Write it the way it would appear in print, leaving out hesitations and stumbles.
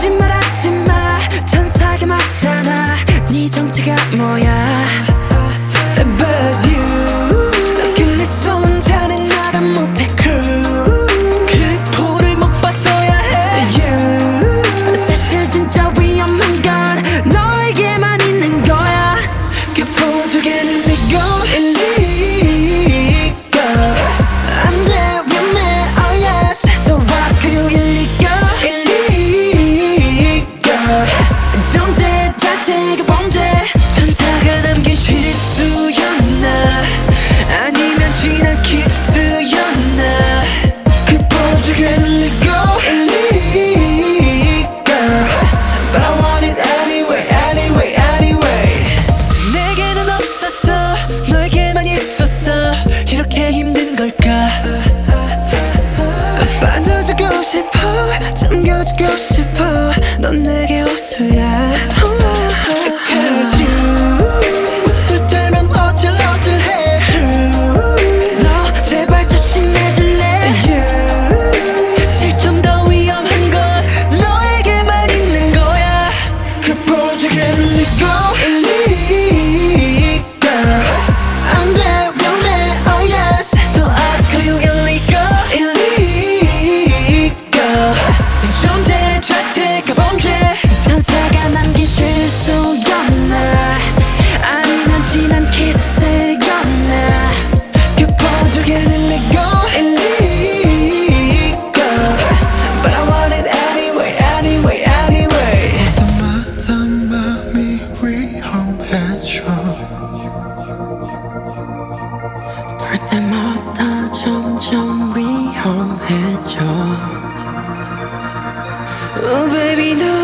거짓말하지마. 천사가 맞잖아. 네 정체가 뭐야? But you 그래서 혼자는 나가 못해 crew. 그 포를 못 봤어야 해. You 사실 진짜 위험한 건 너에게만 있는 거야. 그 보조개는 내고 일리고 안 돼 위험해 oh yes. So rock you 일리고 정죄 자체가 범죄. 천사가 남긴 실수였나 아니면 지난 키스였나. 그 보조개는 내고 일리고 But I want it anyway anyway anyway. 내게는 없었어 너에게만 있었어. 이렇게 힘든 걸까? 빠져주고 싶어 잠겨주고 싶어. 넌 내게 호수야. Cause you 웃을 때면 어질어질해. True 너 제발 조심해줄래. You 사실 좀 더 위험한 건 너에게만 있는 거야. 그 보조개는 내고 일리고 안 돼 위험해 oh yes. So I call you illegal 존재 자체가 범죄. 천사가 남긴 실수였나 아니면 지난 키스였나. 그 보조개는 내고 일리고 But I want it anyway anyway anyway. 때마다 마음이 위험해져. 볼 때마다 점점 위험해져. Oh baby no